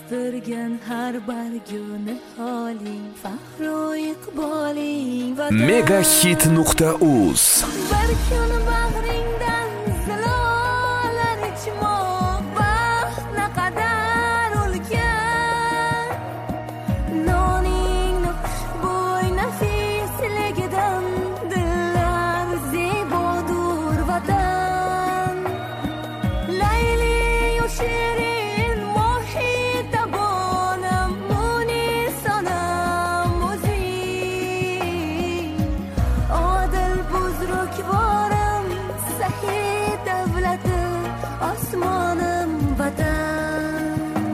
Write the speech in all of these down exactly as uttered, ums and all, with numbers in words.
o'stirgan har barguni holing, faxru iqboling megahit nuqta uz. Bir kun bag'ringdan zilolar ichmoq baxt naqadar ulkan. Noningni xushbo'y nafisligidan dillar zebodur vatan. Layli shirin mohita bonam munisonam o'zing. Odil buzrukvorim sahiy davlati osmonim vatan.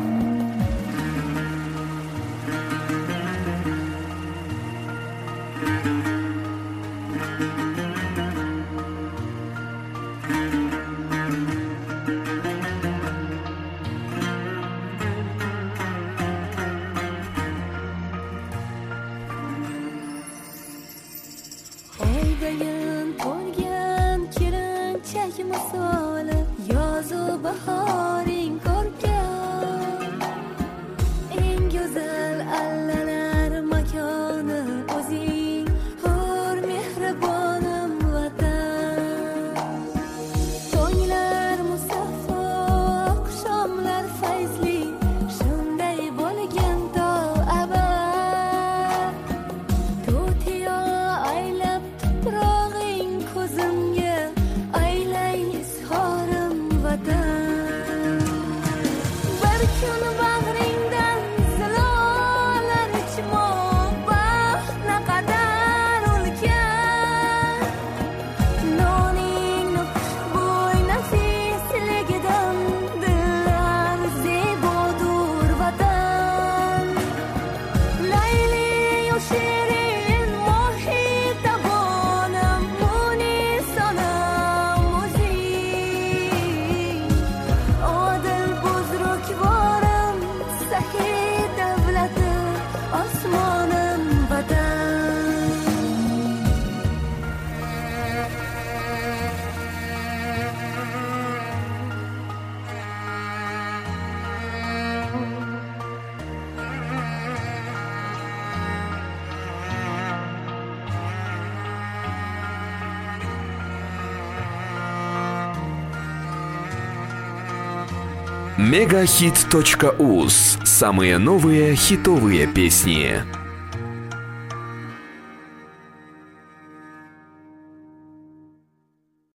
Oydayin to'lgan kelinchak misoli yozu bahoring ko'rkam. Eng go'zal allalar makoni o'zing, hur mehribonim vatan. Tonglar musaffo, oqshomlar fayzli, shunday bo'lgin to abad. To'tiyo aylab tuprog'ing ko'zimga aylay izhorim vatan. Bir kun bag'ringdan zilolar ichmoq baxt naqadar ulkan. Noningni xushbo'y nafisligidan dillar zebodur vatan. Layli shirin mohita bonam munisonam o'zing. Odil buzrukvorim sahiy davlati osmonim vatan. megahit точка уз. Самые новые хитовые песни.